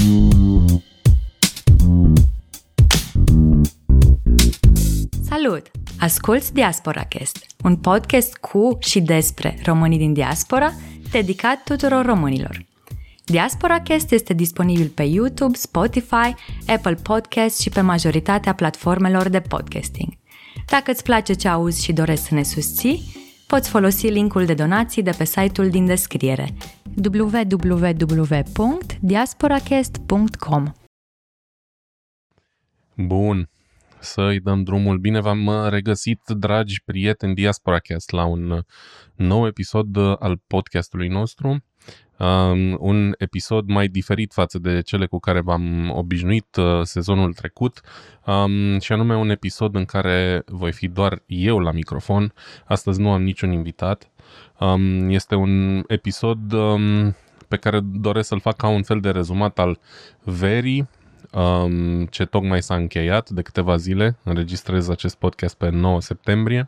Salut! Asculți Diasporacast, un podcast cu și despre românii din diaspora, dedicat tuturor românilor. Diasporacast este disponibil pe YouTube, Spotify, Apple Podcasts și pe majoritatea platformelor de podcasting. Dacă îți place ce auzi și dorești să ne susții, poți folosi linkul de donații de pe site-ul din descriere www.diasporacast.com. Bun, să-i dăm drumul. Bine v-am regăsit, dragi prieteni Diasporacast, la un nou episod al podcastului nostru. Un episod mai diferit față de cele cu care v-am obișnuit sezonul trecut, și anume un episod în care voi fi doar eu la microfon. Astăzi nu am niciun invitat. Este un episod pe care doresc să-l fac ca un fel de rezumat al verii, ce tocmai s-a încheiat de câteva zile. Înregistrez acest podcast pe 9 septembrie.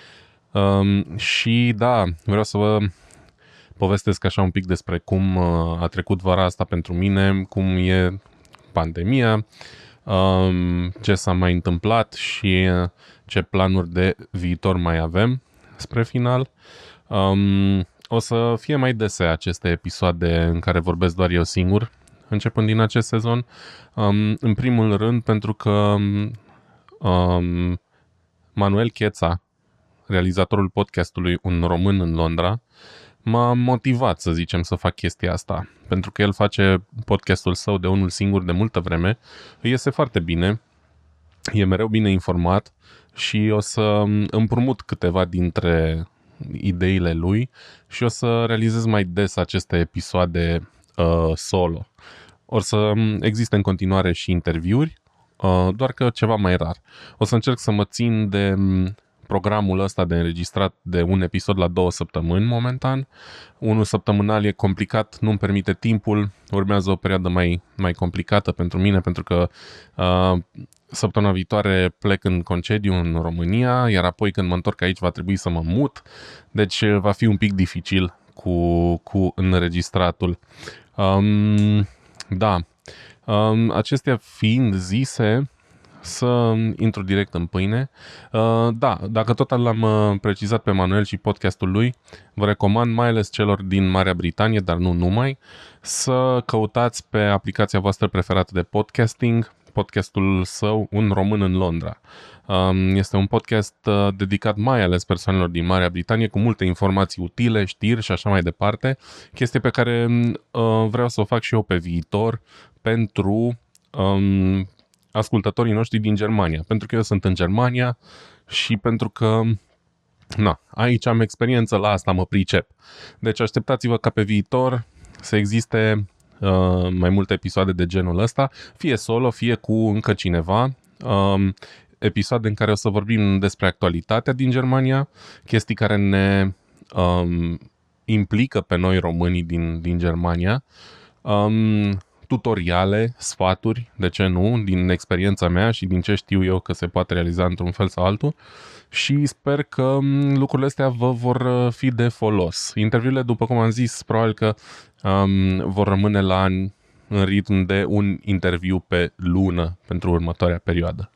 Și da, vreau să vă povestesc așa un pic despre cum a trecut vara asta pentru mine, cum e pandemia, ce s-a mai întâmplat și ce planuri de viitor mai avem spre final. O să fie mai dese aceste episoade în care vorbesc doar eu singur, începând din acest sezon. În primul rând pentru că Manuel Cheța, realizatorul podcastului Un Român în Londra, m-a motivat, să zicem, să fac chestia asta. Pentru că el face podcastul său de unul singur de multă vreme, îi iese foarte bine, e mereu bine informat și o să împrumut câteva dintre ideile lui și o să realizez mai des aceste episoade solo. O să existe în continuare și interviuri, doar că ceva mai rar. O să încerc să mă țin de programul ăsta de înregistrat de un episod la 2 săptămâni momentan. Unul săptămânal e complicat, nu-mi permite timpul, urmează o perioadă mai complicată pentru mine, pentru că săptămâna viitoare plec în concediu în România, iar apoi când mă întorc aici va trebui să mă mut, deci va fi un pic dificil cu înregistratul. Acestea fiind zise, să intru direct în pâine. Dacă tot l-am precizat pe Manuel și podcastul lui, vă recomand, mai ales celor din Marea Britanie, dar nu numai, să căutați pe aplicația voastră preferată de podcasting podcastul său Un Român în Londra. Este un podcast dedicat mai ales persoanelor din Marea Britanie, cu multe informații utile, știri și așa mai departe, chestie pe care vreau să o fac și eu pe viitor pentru ascultătorii noștri din Germania, pentru că eu sunt în Germania și pentru că aici am experiență, la asta mă pricep. Deci așteptați-vă ca pe viitor să existe mai multe episoade de genul ăsta, fie solo, fie cu încă cineva, episoade în care o să vorbim despre actualitatea din Germania, chestii care ne implică pe noi românii din Germania, tutoriale, sfaturi, de ce nu, din experiența mea și din ce știu eu că se poate realiza într-un fel sau altul, și sper că lucrurile astea vă vor fi de folos. Interviurile, după cum am zis, probabil că vor rămâne în ritm de un interviu pe lună pentru următoarea perioadă.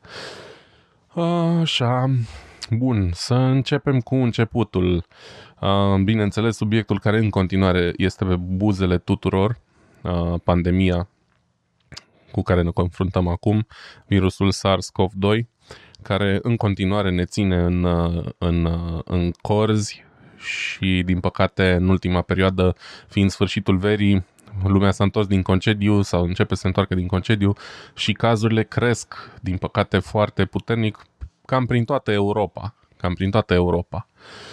Așa, bun, să începem cu începutul. Bineînțeles, subiectul care în continuare este pe buzele tuturor, pandemia cu care ne confruntăm acum, virusul SARS-CoV-2, care în continuare ne ține în corzi și, din păcate, în ultima perioadă, fiind sfârșitul verii, lumea s-a întors din concediu sau începe să se întoarcă din concediu și cazurile cresc, din păcate, foarte puternic, cam prin toată Europa.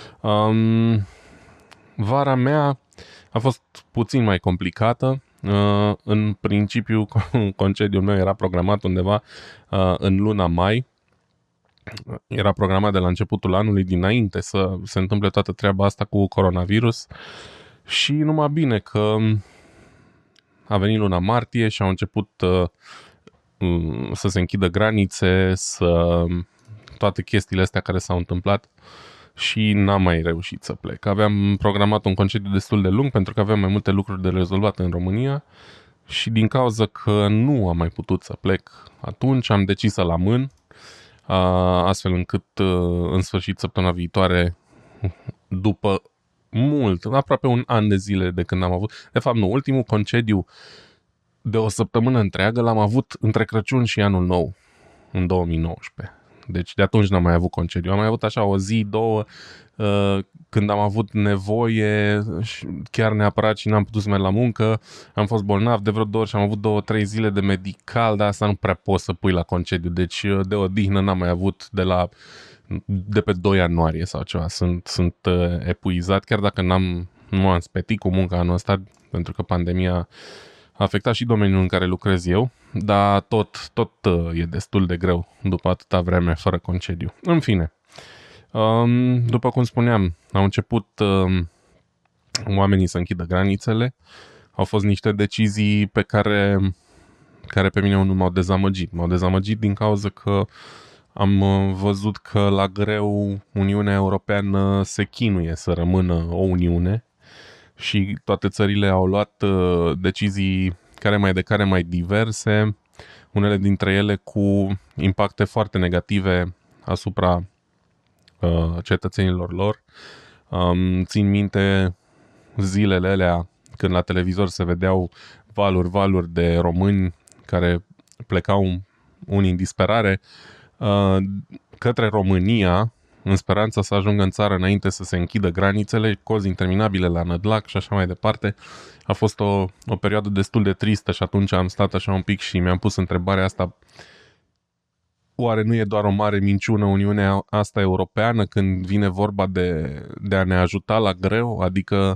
Vara mea a fost puțin mai complicată. În principiu, concediul meu era programat undeva în luna mai. Era programat de la începutul anului, dinainte să se întâmple toată treaba asta cu coronavirus, și numai bine că a venit luna martie și au început să se închidă granițe, toate chestiile astea care s-au întâmplat, și n-am mai reușit să plec. Aveam programat un concediu destul de lung pentru că aveam mai multe lucruri de rezolvat în România Și din cauza că nu am mai putut să plec atunci, am decis să-l amân, astfel încât în sfârșit săptămâna viitoare, după aproape un an de zile de când am avut, de fapt nu, ultimul concediu de o săptămână întreagă l-am avut între Crăciun și Anul Nou, în 2019. Deci de atunci n-am mai avut concediu. Am mai avut așa o zi, două, când am avut nevoie, chiar neapărat și n-am putut să merg la muncă. Am fost bolnav de vreo 2 ori și am avut 2-3 zile de medical, dar asta nu prea poți să pui la concediu. Deci de odihnă n-am mai avut de pe 2 ianuarie sau ceva. Sunt epuizat, chiar dacă nu am spetit cu munca anul ăsta, pentru că pandemia a afectat și domeniul în care lucrez eu, dar tot e destul de greu după atâta vreme fără concediu. În fine, după cum spuneam, au început oamenii să închidă granițele. Au fost niște decizii pe care pe mine nu m-au dezamăgit. M-au dezamăgit din cauza că am văzut că la greu Uniunea Europeană se chinuie să rămână o Uniune și toate țările au luat decizii care mai diverse, unele dintre ele cu impacte foarte negative asupra cetățenilor lor. Țin minte zilele alea când la televizor se vedeau valuri de români care plecau unii în disperare către România, în speranța să ajungă în țară înainte să se închidă granițele, cozi interminabile la Nădlac și așa mai departe. A fost o perioadă destul de tristă și atunci am stat așa un pic și mi-am pus întrebarea asta: oare nu e doar o mare minciună Uniunea asta europeană când vine vorba de a ne ajuta la greu? Adică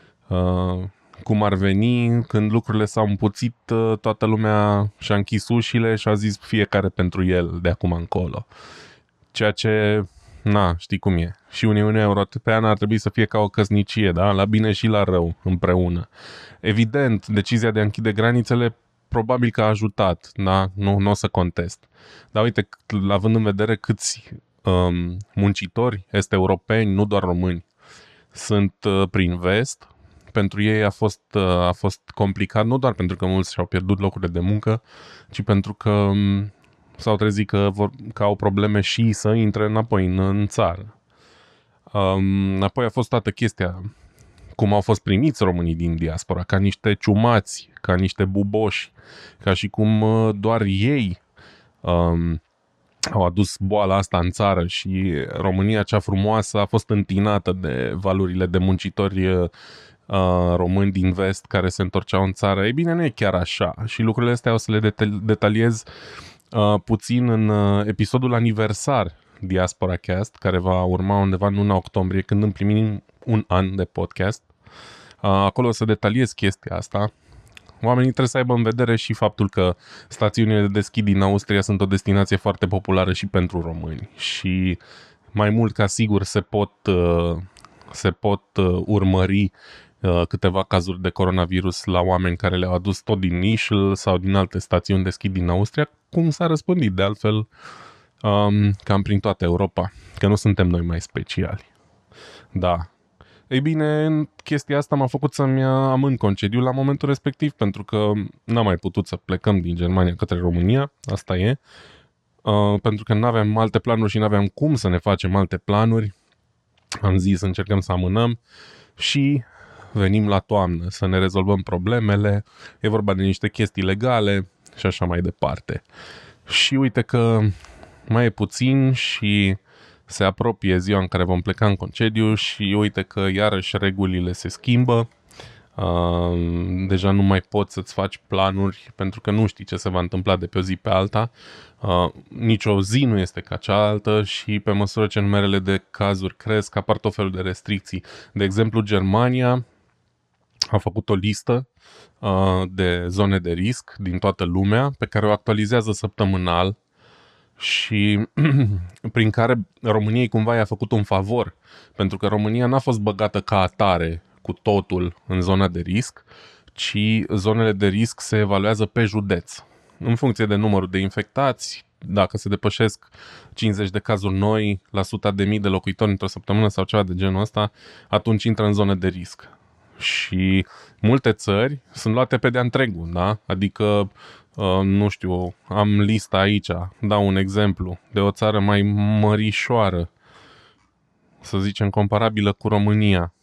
cum ar veni, când lucrurile s-au împuțit, toată lumea și-a închis ușile și a zis fiecare pentru el de acum încolo. Ceea ce, știi cum e. Și Uniunea Europeană ar trebui să fie ca o căsnicie, da? La bine și la rău, împreună. Evident, decizia de a închide granițele probabil că a ajutat, da? Nu o să contest. Dar uite, având în vedere câți muncitori est-europeni, nu doar români, sunt prin vest, pentru ei a fost complicat, nu doar pentru că mulți și-au pierdut locurile de muncă, ci pentru că s-au trezit că au probleme și să intre înapoi în țară. Apoi a fost toată chestia cum au fost primiți românii din diaspora, ca niște ciumați, ca niște buboși, ca și cum doar ei au adus boala asta în țară și România cea frumoasă a fost întinată de valurile de muncitori români din vest care se întorceau în țară. Ei bine, nu e chiar așa și lucrurile astea o să le detaliez puțin în episodul aniversar Diaspora Cast, care va urma undeva în luna octombrie, când împlinim un an de podcast. Acolo o să detaliez chestia asta. Oamenii trebuie să aibă în vedere și faptul că stațiunile de ski din Austria sunt o destinație foarte populară și pentru români și mai mult ca sigur se pot urmări câteva cazuri de coronavirus la oameni care le-au adus tot din Ischl sau din alte stațiuni de schi din Austria, cum s-a răspândit de altfel cam prin toată Europa, că nu suntem noi mai speciali. Da. Ei bine, chestia asta m-a făcut să-mi amân concediu la momentul respectiv, pentru că n-am mai putut să plecăm din Germania către România, asta e, pentru că n-aveam alte planuri și n-aveam cum să ne facem alte planuri. Am zis, încercăm să amânăm și venim la toamnă să ne rezolvăm problemele, e vorba de niște chestii legale și așa mai departe. Și uite că mai e puțin și se apropie ziua în care vom pleca în concediu și uite că iarăși regulile se schimbă. Deja nu mai poți să-ți faci planuri pentru că nu știi ce se va întâmpla de pe o zi pe alta. Nici o zi nu este ca cealaltă și pe măsură ce numerele de cazuri cresc, apar tot felul de restricții. De exemplu, Germania a făcut o listă de zone de risc din toată lumea pe care o actualizează săptămânal și prin care României cumva i-a făcut un favor, pentru că România n-a fost băgată ca atare cu totul în zona de risc, ci zonele de risc se evaluează pe județ. În funcție de numărul de infectați, dacă se depășesc 50 de cazuri noi la 100.000 de locuitori într-o săptămână sau ceva de genul ăsta, atunci intră în zone de risc. Și multe țări sunt luate pe de-a întregul, da? Adică, nu știu, am lista aici, dau un exemplu, de o țară mai mărișoară, să zicem comparabilă cu România.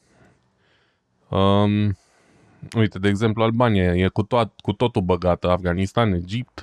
Uite, de exemplu, Albania e cu totul băgată, Afganistan, Egipt,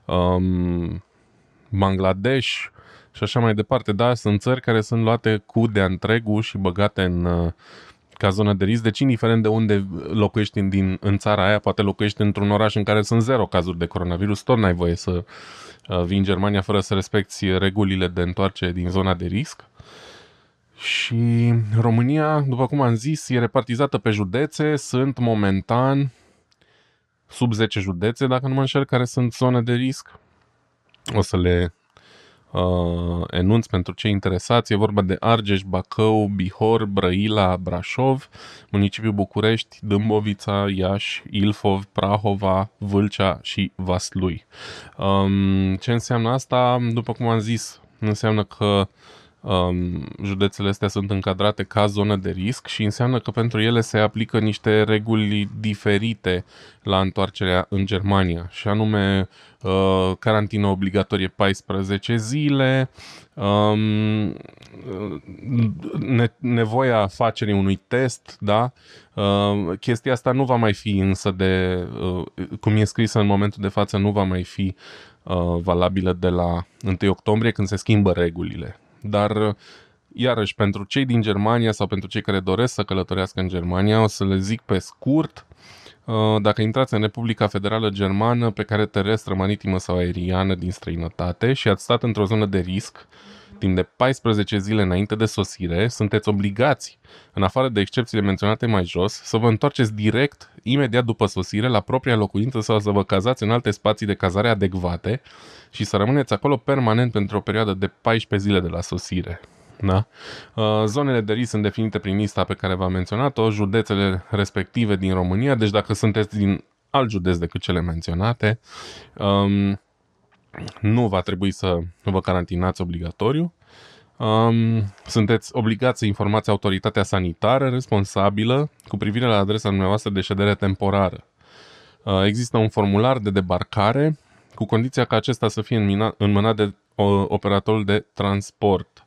Bangladesh și așa mai departe. Da, sunt țări care sunt luate cu de-a întregul și băgate ca zonă de risc. Deci, indiferent de unde locuiești în țara aia, poate locuiești într-un oraș în care sunt 0 cazuri de coronavirus, tot n-ai voie să vii în Germania fără să respecti regulile de întoarcere din zona de risc. Și România, după cum am zis, e repartizată pe județe, sunt momentan sub 10 județe, dacă nu mă înșel, care sunt zone de risc. O să le enunț pentru cei interesați. E vorba de Argeș, Bacău, Bihor, Brăila, Brașov, municipiul București, Dâmbovița, Iași, Ilfov, Prahova, Vâlcea și Vaslui. Ce înseamnă asta? După cum am zis, înseamnă că județele astea sunt încadrate ca zonă de risc și înseamnă că pentru ele se aplică niște reguli diferite la întoarcerea în Germania, și anume carantină obligatorie 14 zile, nevoia facerii unui test, da? Chestia asta nu va mai fi însă cum e scrisă în momentul de față, nu va mai fi valabilă de la 1 octombrie, când se schimbă regulile. Dar, iarăși, pentru cei din Germania sau pentru cei care doresc să călătorească în Germania, o să le zic pe scurt: dacă intrați în Republica Federală Germană pe cale terestră, maritimă sau aeriană din străinătate și ați stat într-o zonă de risc timp de 14 zile înainte de sosire, sunteți obligați, în afară de excepțiile menționate mai jos, să vă întoarceți direct, imediat după sosire, la propria locuință sau să vă cazați în alte spații de cazare adecvate și să rămâneți acolo permanent pentru o perioadă de 14 zile de la sosire. Da? Zonele de risc sunt definite prin lista pe care v-am menționat-o, județele respective din România, deci dacă sunteți din alt județ decât cele menționate, nu va trebui să vă carantinați obligatoriu. Sunteți obligați să informați autoritatea sanitară responsabilă cu privire la adresa dumneavoastră de ședere temporară. Există un formular de debarcare cu condiția ca acesta să fie înmânat de operatorul de transport.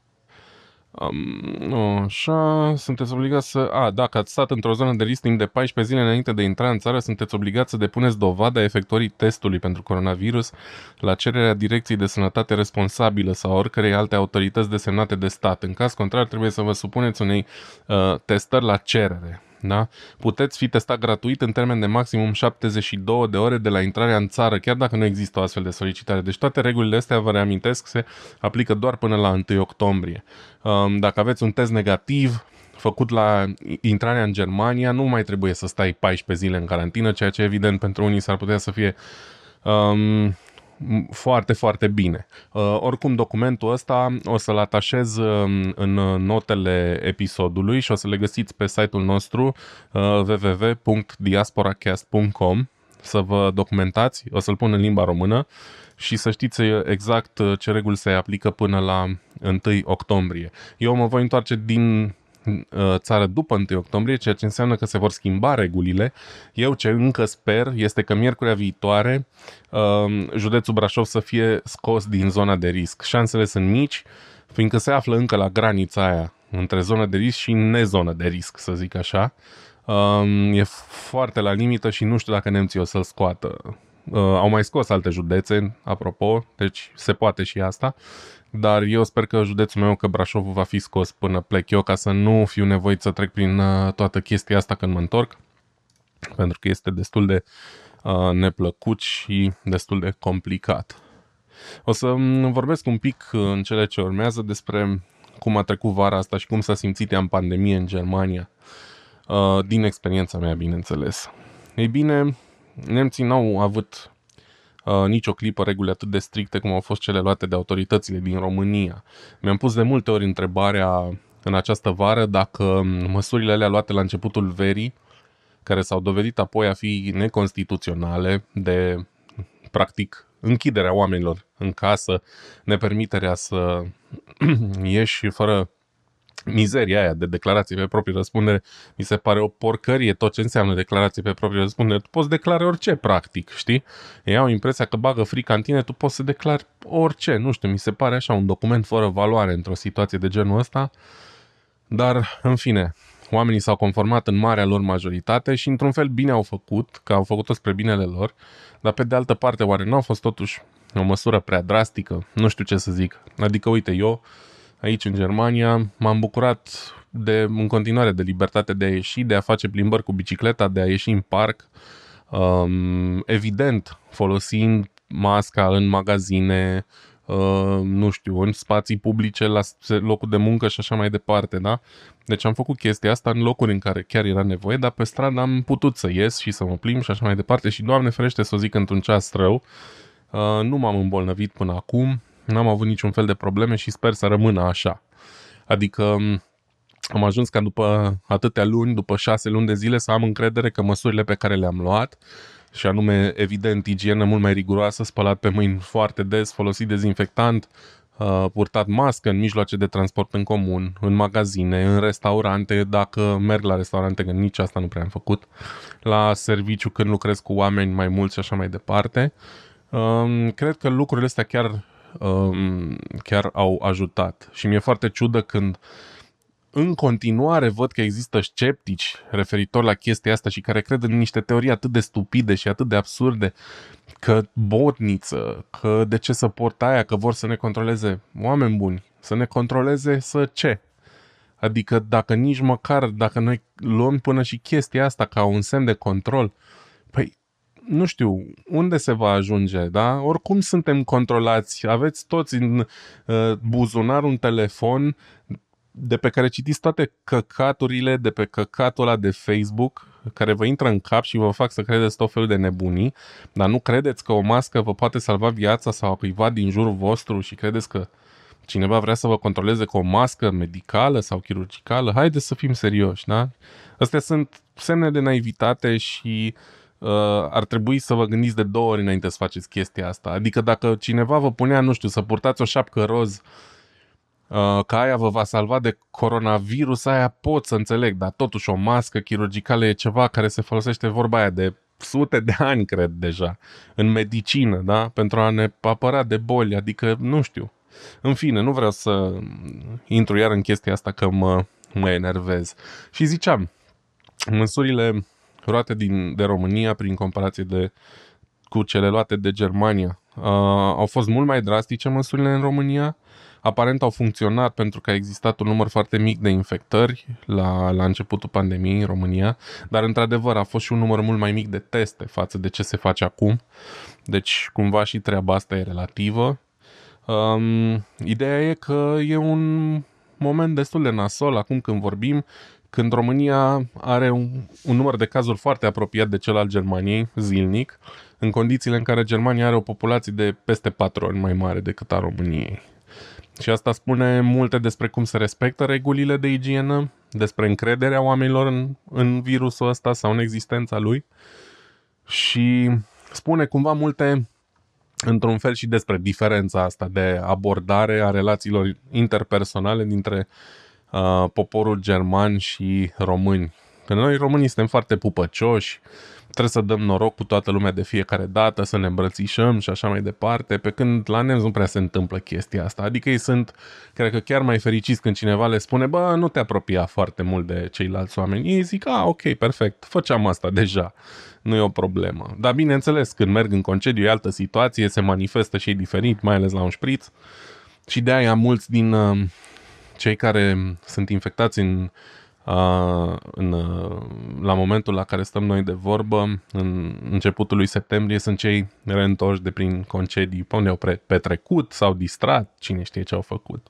Așa, sunteți obligați să... dacă ați stat într-o zonă de risc timp de 14 zile înainte de intra în țară, sunteți obligați să depuneți dovada efectuării testului pentru coronavirus la cererea Direcției de Sănătate responsabilă sau oricărei alte autorități desemnate de stat. În caz contrar, trebuie să vă supuneți unei testări la cerere. Da? Puteți fi testat gratuit în termen de maximum 72 de ore de la intrarea în țară, chiar dacă nu există o astfel de solicitare. Deci toate regulile astea, vă reamintesc, se aplică doar până la 1 octombrie. Dacă aveți un test negativ făcut la intrarea în Germania, nu mai trebuie să stai 14 zile în carantină, ceea ce evident pentru unii s-ar putea să fie foarte, foarte bine. Oricum, documentul ăsta o să-l atașez în notele episodului și o să le găsiți pe site-ul nostru www.diasporacast.com, să vă documentați, o să-l pun în limba română și să știți exact ce reguli se aplică până la 1 octombrie. Eu mă voi întoarce din țară după 1 octombrie, ceea ce înseamnă că se vor schimba regulile. Eu ce încă sper este că miercurea viitoare județul Brașov să fie scos din zona de risc. Șansele sunt mici, fiindcă se află încă la granița aia între zona de risc și nezonă de risc, să zic așa. E foarte la limită și nu știu dacă nemții o să-l scoată. Au mai scos alte județe, apropo, deci se poate și asta. Dar eu sper că județul meu, că Brașovul, va fi scos până plec eu, ca să nu fiu nevoit să trec prin toată chestia asta când mă întorc, pentru că este destul de neplăcut și destul de complicat. O să vorbesc un pic în cele ce urmează despre cum a trecut vara asta și cum s-a simțit ea în pandemie în Germania, din experiența mea, bineînțeles. Ei bine, nemții n-au avut nicio clipă reguli atât de stricte cum au fost cele luate de autoritățile din România. Mi-am pus de multe ori întrebarea în această vară dacă măsurile alea luate la începutul verii, care s-au dovedit apoi a fi neconstituționale, de practic închiderea oamenilor în casă, nepermiterea să ieși fără mizeria aia de declarație pe proprie răspundere mi se pare o porcărie tot ce înseamnă declarație pe proprie răspundere. Tu poți declara orice, practic, știi? Ei au impresia că bagă frica în tine, tu poți să declari orice, nu știu, mi se pare așa un document fără valoare într-o situație de genul ăsta, dar, în fine, oamenii s-au conformat în marea lor majoritate și într-un fel bine au făcut, că au făcut-o spre binele lor, dar pe de altă parte oare nu a fost totuși o măsură prea drastică? Nu știu ce să zic. Adică, uite, eu aici în Germania m-am bucurat în continuare de libertate de a ieși, de a face plimbări cu bicicleta, de a ieși în parc, evident folosind masca în magazine, nu știu, în spații publice, la locul de muncă și așa mai departe, da? Deci am făcut chestia asta în locuri în care chiar era nevoie, dar pe stradă am putut să ies și să mă plimb și așa mai departe și, Doamne ferește să o zic într-un ceas rău, nu m-am îmbolnăvit până acum, n-am avut niciun fel de probleme și sper să rămână așa. Adică am ajuns ca după atâtea luni, după 6 luni de zile, să am încredere că măsurile pe care le-am luat, și anume, evident, igienă mult mai riguroasă, spălat pe mâini foarte des, folosit dezinfectant, purtat mască în mijloace de transport în comun, în magazine, în restaurante, dacă merg la restaurante, că nici asta nu prea am făcut, la serviciu când lucrez cu oameni mai mulți și așa mai departe. Cred că lucrurile astea chiar au ajutat și mi-e foarte ciudă când în continuare văd că există sceptici referitor la chestia asta și care cred în niște teorii atât de stupide și atât de absurde, că botniță, că de ce să port aia, că vor să ne controleze. Oameni buni, să ne controleze să ce? Adică dacă noi luăm până și chestia asta ca un semn de control, păi nu știu, unde se va ajunge, da? Oricum suntem controlați, aveți toți în buzunar un telefon de pe care citiți toate căcaturile de pe căcatul ăla de Facebook, care vă intră în cap și vă fac să credeți tot felul de nebunii, dar nu credeți că o mască vă poate salva viața sau a cuiva din jurul vostru și credeți că cineva vrea să vă controleze cu o mască medicală sau chirurgicală? Haideți să fim serioși, da? Astea sunt semne de naivitate și ar trebui să vă gândiți de 2 ori înainte să faceți chestia asta. Adică dacă cineva vă punea, nu știu, să purtați o șapcă roz, că aia vă va salva de coronavirus, aia pot să înțeleg, dar totuși o mască chirurgicală e ceva care se folosește, vorba aia, de sute de ani, cred, deja, în medicină, da? Pentru a ne apăra de boli, adică, nu știu. În fine, nu vreau să intru iar în chestia asta că mă enervez. Și ziceam, măsurile luate de România prin comparație cu cele luate de Germania au fost mult mai drastice măsurile în România. Aparent au funcționat pentru că a existat un număr foarte mic de infectări la începutul pandemiei în România, dar într-adevăr a fost și un număr mult mai mic de teste față de ce se face acum. Deci cumva și treaba asta e relativă. Ideea e că e un moment destul de nasol acum când vorbim, când România are un număr de cazuri foarte apropiat de cel al Germaniei, zilnic, în condițiile în care Germania are o populație de peste 4 ori mai mare decât a României. Și asta spune multe despre cum se respectă regulile de igienă, despre încrederea oamenilor în virusul ăsta sau în existența lui și spune cumva multe, într-un fel, și despre diferența asta de abordare a relațiilor interpersonale dintre poporul german și români. Că noi românii suntem foarte pupăcioși, trebuie să dăm noroc cu toată lumea de fiecare dată, să ne îmbrățișăm și așa mai departe, pe când la nemți nu prea se întâmplă chestia asta. Adică ei sunt, cred că chiar mai fericiți când cineva le spune, bă, nu te apropia foarte mult de ceilalți oameni. Ei zic, ok, perfect, făceam asta deja, nu e o problemă. Dar bineînțeles, când merg în concediu e altă situație, se manifestă și ei diferit, mai ales la un șpriț. Și de aia mulți din cei care sunt infectați la momentul la care stăm noi de vorbă, în începutul lui septembrie, sunt cei reîntorși de prin concedii, pe unde au petrecut, s-au distrat, cine știe ce au făcut.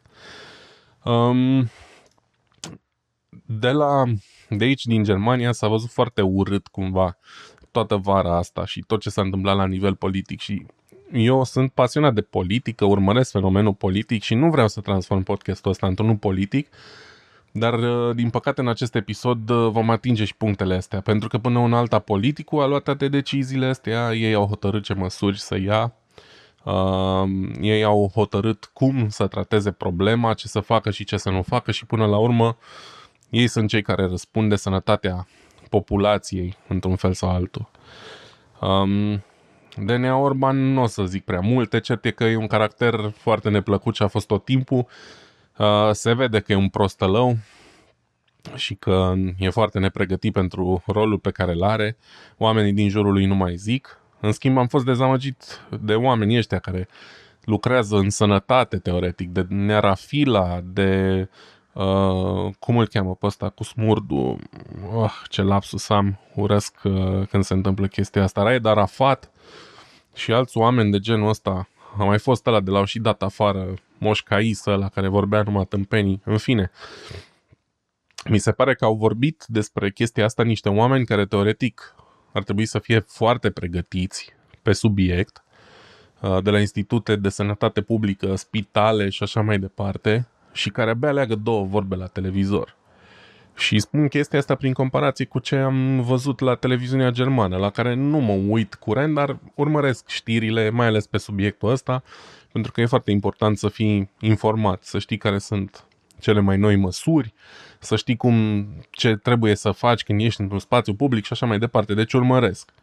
De aici, din Germania, s-a văzut foarte urât cumva toată vara asta și tot ce s-a întâmplat la nivel politic și eu sunt pasionat de politică, urmăresc fenomenul politic și nu vreau să transform podcastul ăsta într-unul politic, dar, din păcate, în acest episod vom atinge și punctele astea, pentru că până una alta politicul a luat toate deciziile astea, ei au hotărât ce măsuri să ia, Ei au hotărât cum să trateze problema, ce să facă și ce să nu facă și până la urmă ei sunt cei care răspund de sănătatea populației într-un fel sau altul. Dnea Orban nu o să zic prea multe, cert e că e un caracter foarte neplăcut și a fost tot timpul. Se vede că e un prostălău și că e foarte nepregătit pentru rolul pe care îl are. Oamenii din jurul lui nu mai zic. În schimb, am fost dezamăgit de oamenii ăștia care lucrează în sănătate, teoretic, de Neara Fila, de... cum îl cheamă pe ăsta cu smurdu? Ce lapsus am, urăsc când se întâmplă chestia asta. Raed Arafat și alți oameni de genul ăsta. A mai fost ăla de l-au și dat afară, Moș Caisă, la care vorbea numai tâmpenii. În fine, mi se pare că au vorbit despre chestia asta niște oameni care teoretic ar trebui să fie foarte pregătiți pe subiect, de la institute de sănătate publică, spitale și așa mai departe, și care abia leagă două vorbe la televizor. Și spun chestia asta prin comparație cu ce am văzut la televiziunea germană, la care nu mă uit curent, dar urmăresc știrile, mai ales pe subiectul ăsta, pentru că e foarte important să fii informat, să știi care sunt cele mai noi măsuri, să știi ce trebuie să faci când ești într-un spațiu public și așa mai departe. Deci urmăresc.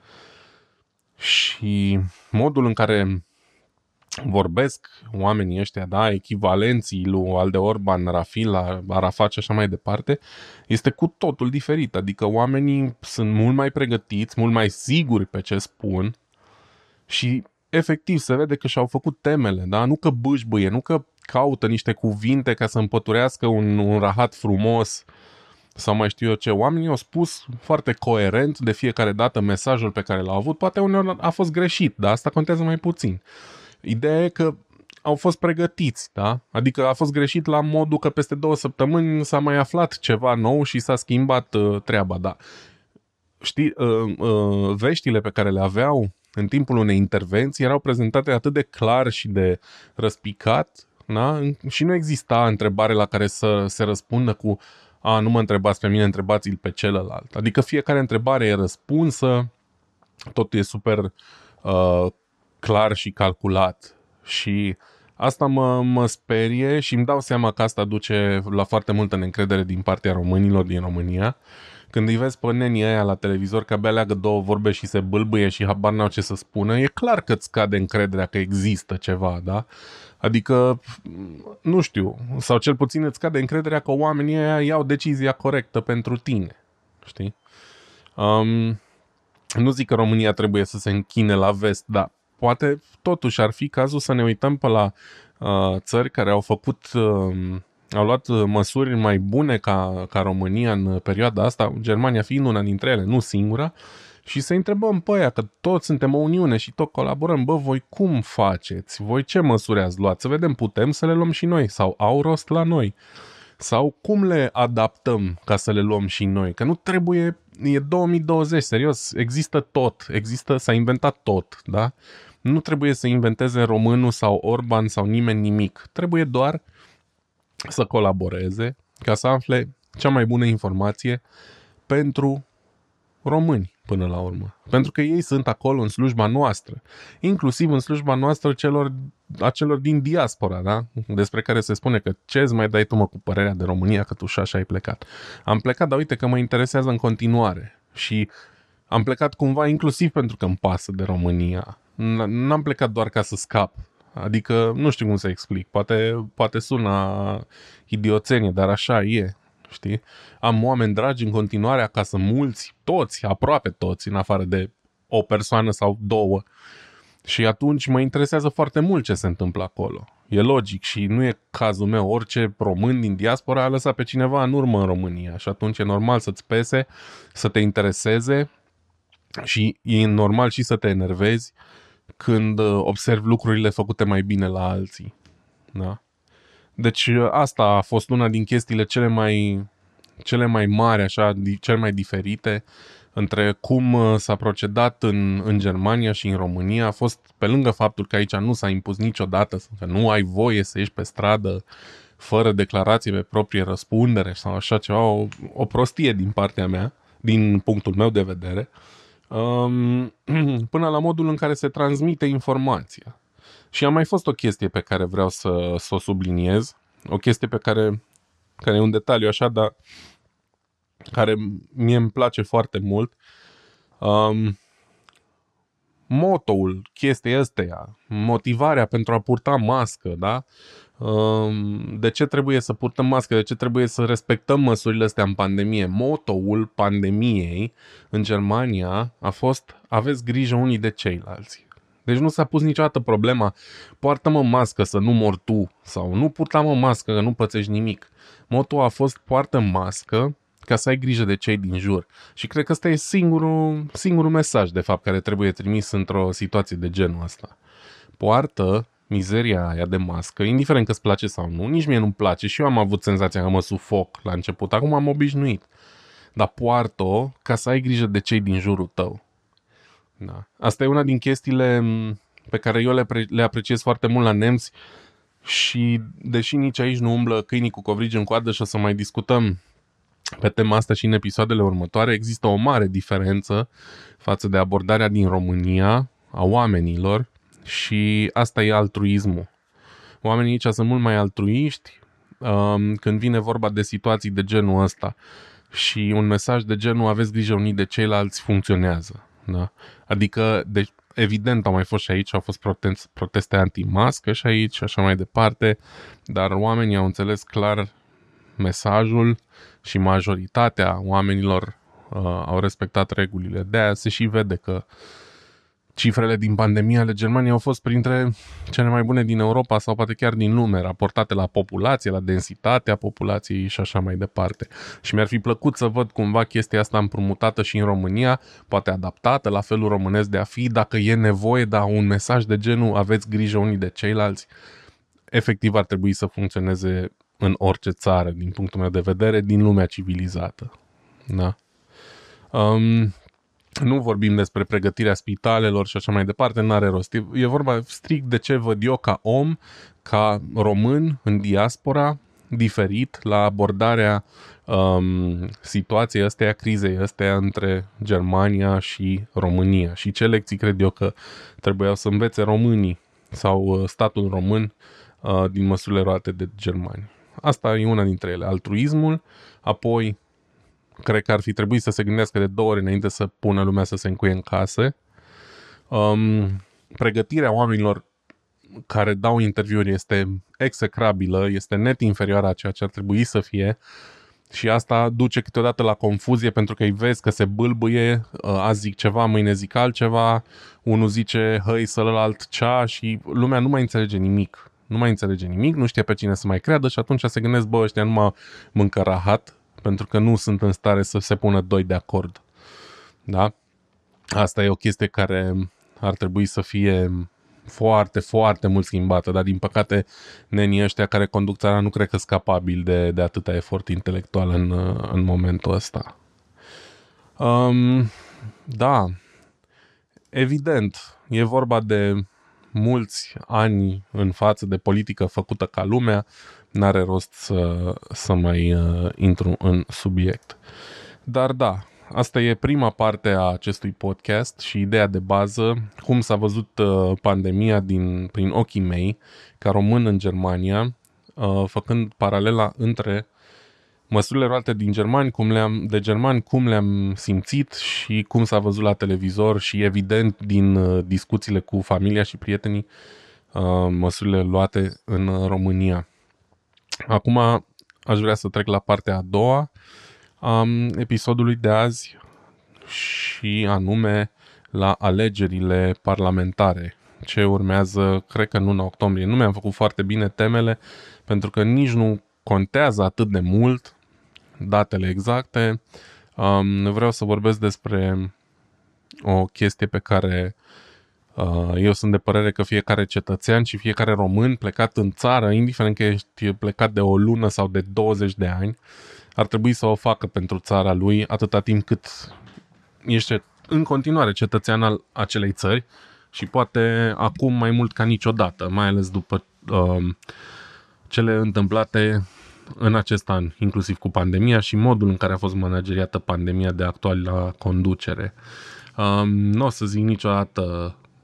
Și modul în care vorbesc oamenii ăștia, da, echivalenții lui Alde Orban, Rafila, Arafat și așa mai departe, este cu totul diferit. Adică oamenii sunt mult mai pregătiți, mult mai siguri pe ce spun și efectiv se vede că și-au făcut temele, da? Nu că bâșbâie, nu că caută niște cuvinte ca să împăturească un rahat frumos sau mai știu eu ce. Oamenii au spus foarte coerent de fiecare dată mesajul pe care l-au avut. Poate uneori a fost greșit, dar asta contează mai puțin. Ideea e că au fost pregătiți, da? Adică a fost greșit la modul că peste 2 săptămâni s-a mai aflat ceva nou și s-a schimbat treaba, da. Știi, veștile pe care le aveau în timpul unei intervenții erau prezentate atât de clar și de răspicat, da? Și nu exista întrebare la care să se răspundă cu nu mă întrebați pe mine, întrebați-l pe celălalt. Adică fiecare întrebare e răspunsă, totul e super clar și calculat. Și asta mă sperie și îmi dau seama că asta duce la foarte multă neîncredere din partea românilor din România. Când îi vezi pe nenii aia la televizor că abia leagă două vorbe și se bâlbâie și habar n-au ce să spună, e clar că îți scade încrederea că există ceva, da? Adică, nu știu, sau cel puțin îți scade încrederea că oamenii aia iau decizia corectă pentru tine, știi? Nu zic că România trebuie să se închine la vest, dar poate totuși ar fi cazul să ne uităm pe la țări care au luat măsuri mai bune ca România în perioada asta, Germania fiind una dintre ele, nu singura, și să întrebăm pe aia, că toți suntem o uniune și tot colaborăm, voi cum faceți? Voi ce măsuri ați luat? Să vedem, putem să le luăm și noi sau au rost la noi? Sau cum le adaptăm ca să le luăm și noi? Că nu trebuie, e 2020, serios, există tot, s-a inventat tot, da? Nu trebuie să inventeze românul sau Orban sau nimeni nimic. Trebuie doar să colaboreze ca să afle cea mai bună informație pentru români până la urmă. Pentru că ei sunt acolo în slujba noastră, inclusiv în slujba noastră a celor din diaspora, da? Despre care se spune că ce-ți mai dai tu mă cu părerea de România că tu și așa ai plecat. Am plecat, dar uite că mă interesează în continuare și am plecat cumva inclusiv pentru că îmi pasă de România. N-am plecat doar ca să scap. Adică nu știu cum să explic. Poate sună idioțenie, dar așa e. Știi? Am oameni dragi în continuare acasă, mulți, toți, aproape toți, în afară de o persoană sau două. Și atunci mă interesează foarte mult ce se întâmplă acolo. E logic și nu e cazul meu. Orice român din diaspora a lăsat pe cineva în urmă în România și atunci e normal să-ți pese, să te intereseze și e normal și să te enervezi când observi lucrurile făcute mai bine la alții. Da? Deci asta a fost una din chestiile cele mai mari, așa, cele mai diferite între cum s-a procedat în Germania și în România. A fost, pe lângă faptul că aici nu s-a impus niciodată, că nu ai voie să ieși pe stradă fără declarație pe proprie răspundere sau așa ceva, o prostie din partea mea, din punctul meu de vedere, până la modul în care se transmite informația. Și a mai fost o chestie pe care vreau să o subliniez, o chestie pe care e un detaliu așa, dar care mie îmi place foarte mult. Motoul chestiei astea, motivarea pentru a purta mască, da? De ce trebuie să purtăm mască, de ce trebuie să respectăm măsurile astea în pandemie. Motoul pandemiei în Germania a fost: aveți grijă unii de ceilalți. Deci nu s-a pus niciodată problema poartă-mă mască să nu mor tu sau nu purta-mă mască că nu pățești nimic. Motoul a fost poartă mască ca să ai grijă de cei din jur. Și cred că ăsta e singurul mesaj, de fapt, care trebuie trimis într-o situație de genul ăsta. Poartă mizeria aia de mască, indiferent că îți place sau nu. Nici mie nu-mi place și eu am avut senzația că mă sufoc la început. Acum am obișnuit. Dar poartă-o ca să ai grijă de cei din jurul tău. Da. Asta e una din chestiile pe care eu le apreciez foarte mult la nemți și deși nici aici nu umblă câinii cu covrigi în coadă și o să mai discutăm pe tema asta și în episoadele următoare, există o mare diferență față de abordarea din România a oamenilor și asta e altruismul. Oamenii aici sunt mult mai altruiști când vine vorba de situații de genul ăsta și un mesaj de genul aveți grijă unii de ceilalți funcționează. Da? Adică, deci, evident, au mai fost și aici, au fost proteste anti-mască și aici și așa mai departe, dar oamenii au înțeles clar mesajul și majoritatea oamenilor au respectat regulile. De-aia se și vede că cifrele din pandemie ale Germaniei au fost printre cele mai bune din Europa sau poate chiar din lume, raportate la populație, la densitatea populației și așa mai departe. Și mi-ar fi plăcut să văd cumva chestia asta împrumutată și în România, poate adaptată la felul românesc de a fi, dacă e nevoie, dar un mesaj de genul aveți grijă unii de ceilalți, efectiv ar trebui să funcționeze în orice țară, din punctul meu de vedere, din lumea civilizată. Da? Nu vorbim despre pregătirea spitalelor și așa mai departe, n-are rost. E vorba strict de ce văd eu ca om, ca român în diaspora, diferit la abordarea situației astea, crizei astea între Germania și România. Și ce lecții cred eu că trebuiau să învețe românii sau statul român din măsurile luate de germani. Asta e una dintre ele, altruismul, apoi cred că ar fi trebuit să se gândească de 2 ori înainte să pună lumea să se încuie în case. Pregătirea oamenilor care dau interviuri este execrabilă, este net inferioară a ceea ce ar trebui să fie și asta duce câteodată la confuzie pentru că îi vezi că se bâlbâie, azi zic ceva, mâine zic altceva, unul zice hăi sălălalt cea și lumea nu mai înțelege nimic. Nu știe pe cine să mai creadă și atunci se gândesc, ăștia nu mă mâncă rahat, pentru că nu sunt în stare să se pună doi de acord. Da? Asta e o chestie care ar trebui să fie foarte, foarte mult schimbată, dar din păcate nenii ăștia care conduc țara nu cred că sunt capabili de atâta efort intelectual în momentul ăsta. Da, evident, e vorba de mulți ani în față de politică făcută ca lumea, n-are rost să mai intru în subiect. Dar da, asta e prima parte a acestui podcast și ideea de bază, cum s-a văzut pandemia prin ochii mei, ca român în Germania, făcând paralela între măsurile luate din germani, cum le-am simțit și cum s-a văzut la televizor și evident din discuțiile cu familia și prietenii, măsurile luate în România. Acum aș vrea să trec la partea a doua a episodului de azi și anume la alegerile parlamentare. Ce urmează, cred că în luna octombrie. Nu mi-am făcut foarte bine temele pentru că nici nu contează atât de mult datele exacte. Vreau să vorbesc despre o chestie pe care eu sunt de părere că fiecare cetățean și fiecare român plecat în țară, indiferent că ești plecat de o lună sau de 20 de ani, ar trebui să o facă pentru țara lui atâta timp cât ești în continuare cetățean al acelei țări și poate acum mai mult ca niciodată, mai ales după cele întâmplate în acest an, inclusiv cu pandemia și modul în care a fost manageriată pandemia de actual la conducere. Nu o să zic niciodată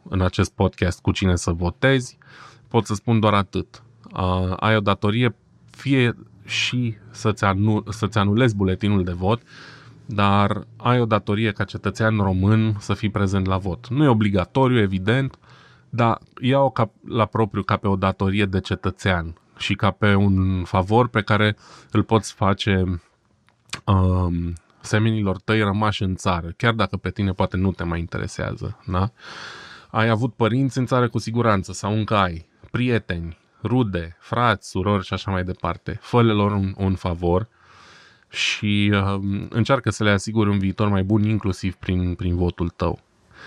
în acest podcast cu cine să votezi, pot să spun doar atât. Ai o datorie fie și să-ți anulezi buletinul de vot, dar ai o datorie ca cetățean român să fii prezent la vot. Nu e obligatoriu, evident, dar ia-o la propriu ca pe o datorie de cetățean și ca pe un favor pe care îl poți face semenilor tăi rămași în țară, chiar dacă pe tine poate nu te mai interesează. Da? Ai avut părinți în țară cu siguranță sau încă ai, prieteni, rude, frați, surori și așa mai departe. Fă-le lor un favor și încearcă să le asiguri un viitor mai bun, inclusiv prin votul tău.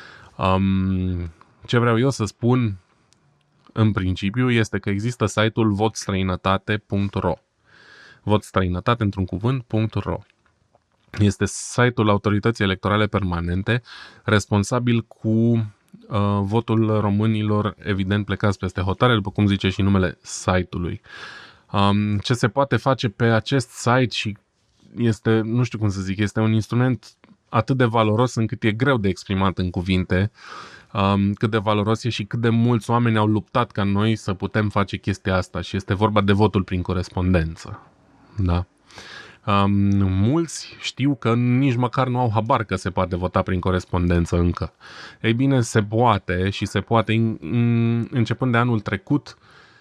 Ce vreau eu să spun în principiu este că există site-ul votstrăinătate.ro. Votstrăinătate într-un cuvânt.ro. Este site-ul Autorității Electorale Permanente, responsabil cu votul românilor, evident, plecați peste hotare, după cum zice și numele site-ului. Ce se poate face pe acest site și este, nu știu cum să zic, este un instrument atât de valoros încât e greu de exprimat în cuvinte, cât de valoros e și cât de mulți oameni au luptat ca noi să putem face chestia asta și este vorba de votul prin corespondență. Da? Mulți știu că nici măcar nu au habar că se poate vota prin corespondență încă. Ei bine, se poate și se poate începând de anul trecut.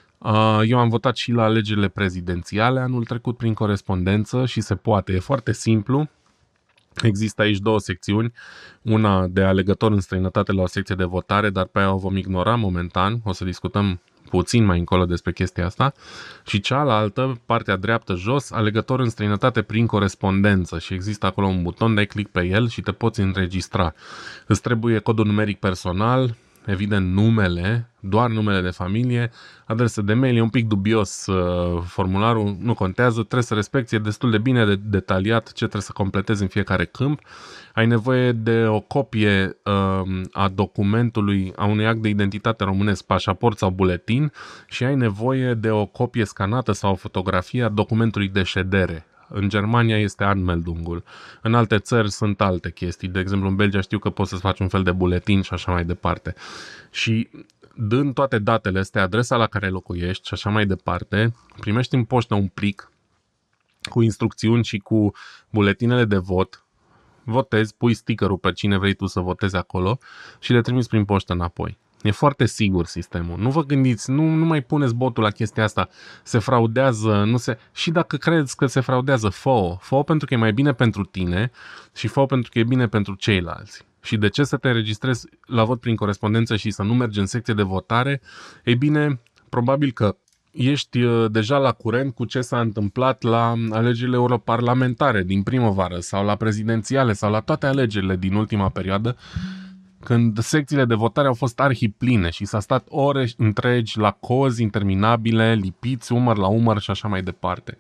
Eu am votat și la alegerile prezidențiale anul trecut prin corespondență și se poate. E foarte simplu. Există aici două secțiuni, una de alegător în străinătate la o secție de votare, dar pe aia o vom ignora momentan, o să discutăm puțin mai încolo despre chestia asta, și cealaltă, partea dreaptă jos, alegător în străinătate prin corespondență și există acolo un buton, dai click pe el și te poți înregistra. Îți trebuie codul numeric personal, evident numele, doar numele de familie, adresă de mail, e un pic dubios formularul, nu contează, trebuie să respecti, e destul de bine detaliat ce trebuie să completezi în fiecare câmp. Ai nevoie de o copie a documentului, a unui act de identitate românesc, pașaport sau buletin și ai nevoie de o copie scanată sau o fotografie a documentului de ședere. În Germania este Anmeldungul. În alte țări sunt alte chestii. De exemplu, în Belgia știu că poți să-ți faci un fel de buletin și așa mai departe. Și dând toate datele astea, adresa la care locuiești și așa mai departe, primești în poștă un plic cu instrucțiuni și cu buletinele de vot. Votezi, pui stickerul pe cine vrei tu să votezi acolo și le trimiți prin poștă înapoi. E foarte sigur sistemul. Nu vă gândiți, nu mai puneți botul la chestia asta. Se fraudează, și dacă crezi că se fraudează, fă-o pentru că e mai bine pentru tine și fă-o pentru că e bine pentru ceilalți. Și de ce să te înregistrezi la vot prin corespondență și să nu mergi în secție de votare? Ei bine, probabil că ești deja la curent cu ce s-a întâmplat la alegerile europarlamentare din primăvară sau la prezidențiale sau la toate alegerile din ultima perioadă, când secțiile de votare au fost arhipline și s-a stat ore întregi la cozi interminabile, lipiți umăr la umăr și așa mai departe.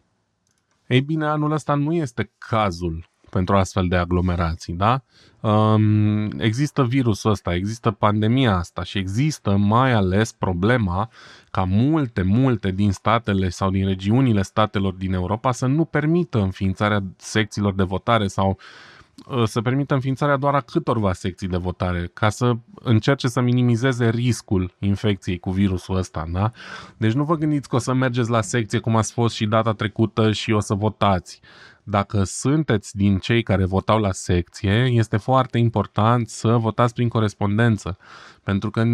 Ei bine, anul ăsta nu este cazul pentru astfel de aglomerații, da? Există virusul ăsta, există pandemia asta și există mai ales problema ca multe din statele sau din regiunile statelor din Europa să nu permită înființarea secțiilor de votare sau să permită înființarea doar a câtorva secții de votare, ca să încerce să minimizeze riscul infecției cu virusul ăsta, da? Deci nu vă gândiți că o să mergeți la secție cum ați fost și data trecută și o să votați. Dacă sunteți din cei care votau la secție, este foarte important să votați prin corespondență, pentru că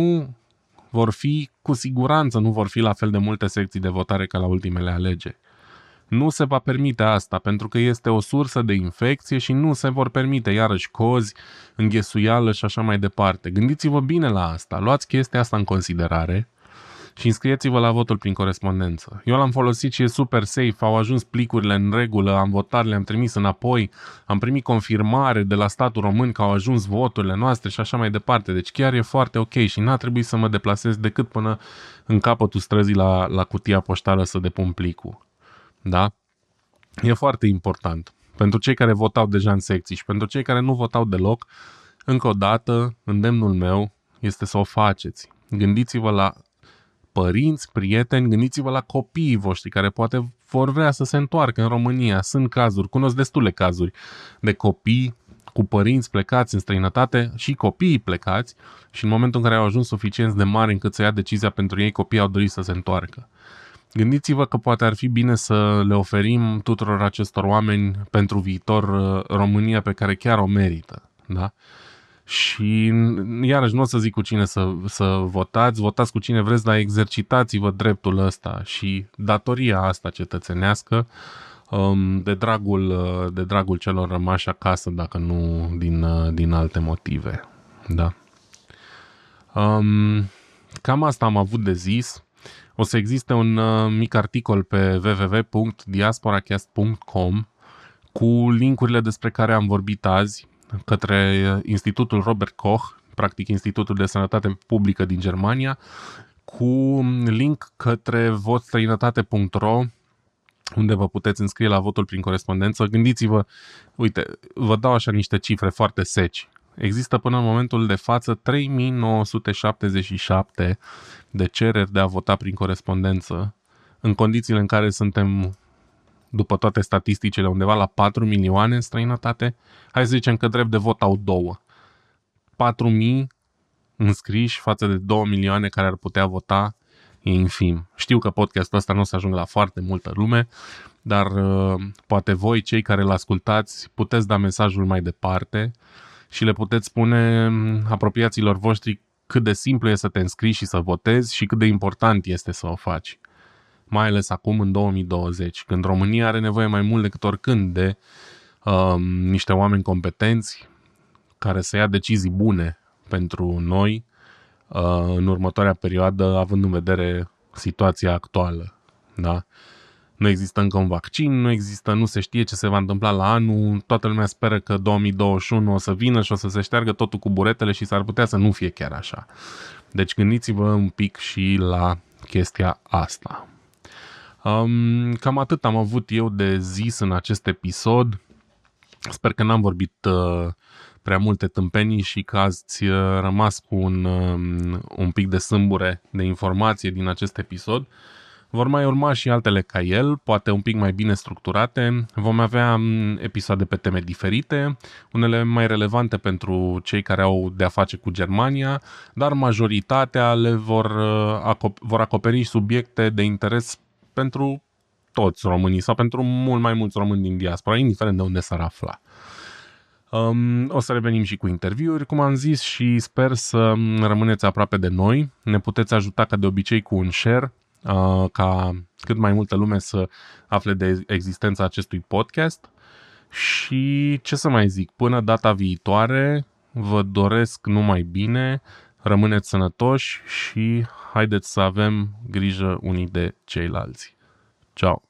cu siguranță nu vor fi la fel de multe secții de votare ca la ultimele alegeri. Nu se va permite asta, pentru că este o sursă de infecție și nu se vor permite iarăși cozi, înghesuială și așa mai departe. Gândiți-vă bine la asta, luați chestia asta în considerare și înscrieți-vă la votul prin corespondență. Eu l-am folosit și e super safe, au ajuns plicurile în regulă, am votat, le-am trimis înapoi, am primit confirmare de la statul român că au ajuns voturile noastre și așa mai departe. Deci chiar e foarte ok și n-a trebuit să mă deplasez decât până în capătul străzii la cutia poștală să depun plicul. Da? E foarte important. Pentru cei care votau deja în secții și pentru cei care nu votau deloc, încă o dată, îndemnul meu este să o faceți. Gândiți-vă la părinți, prieteni, gândiți-vă la copiii voștri care poate vor vrea să se întoarcă în România. Sunt cazuri, cunosc destule cazuri de copii cu părinți plecați în străinătate și copiii plecați și în momentul în care au ajuns suficient de mari încât să ia decizia pentru ei, copiii au dorit să se întoarcă. Gândiți-vă că poate ar fi bine să le oferim tuturor acestor oameni pentru viitor România pe care chiar o merită. Da? Și iarăși nu o să zic cu cine să votați cu cine vreți, dar exercitați-vă dreptul ăsta și datoria asta cetățenească de dragul celor rămași acasă, dacă nu din alte motive. Da. Cam asta am avut de zis. O să existe un mic articol pe www.diasporacast.com cu linkurile despre care am vorbit azi către Institutul Robert Koch, practic Institutul de Sănătate Publică din Germania, cu link către votstrăinătate.ro, unde vă puteți înscrie la votul prin corespondență. Gândiți-vă, uite, vă dau așa niște cifre foarte seci. Există până în momentul de față 3977 de cereri de a vota prin corespondență, în condițiile în care suntem, după toate statisticile, undeva la 4 milioane în străinătate. Hai să zicem că drept de vot au 2. 4.000 înscriși față de 2 milioane care ar putea vota e infim. Știu că podcastul ăsta nu o să ajungă la foarte multă lume, dar poate voi, cei care îl ascultați, puteți da mesajul mai departe și le puteți spune apropiaților voștri cât de simplu e să te înscrii și să votezi și cât de important este să o faci. Mai ales acum în 2020, când România are nevoie mai mult decât oricând de niște oameni competenți care să ia decizii bune pentru noi în următoarea perioadă, având în vedere situația actuală. Da? Nu există încă un vaccin, nu se știe ce se va întâmpla la anul, toată lumea speră că 2021 o să vină și o să se șteargă totul cu buretele și s-ar putea să nu fie chiar așa. Deci gândiți-vă un pic și la chestia asta. Cam atât am avut eu de zis în acest episod. Sper că n-am vorbit prea multe tâmpenii și că ați rămas cu un pic de sâmbure de informație din acest episod. Vor mai urma și altele ca el, poate un pic mai bine structurate. Vom avea episoade pe teme diferite, unele mai relevante pentru cei care au de-a face cu Germania, dar majoritatea le vor acoperi subiecte de interes pentru toți românii sau pentru mult mai mulți români din diaspora, indiferent de unde s-ar afla. O să revenim și cu interviuri, cum am zis, și sper să rămâneți aproape de noi. Ne puteți ajuta ca de obicei cu un share, ca cât mai multă lume să afle de existența acestui podcast. Și ce să mai zic, până data viitoare vă doresc numai bine, rămâneți sănătoși și haideți să avem grijă unii de ceilalți. Ciao!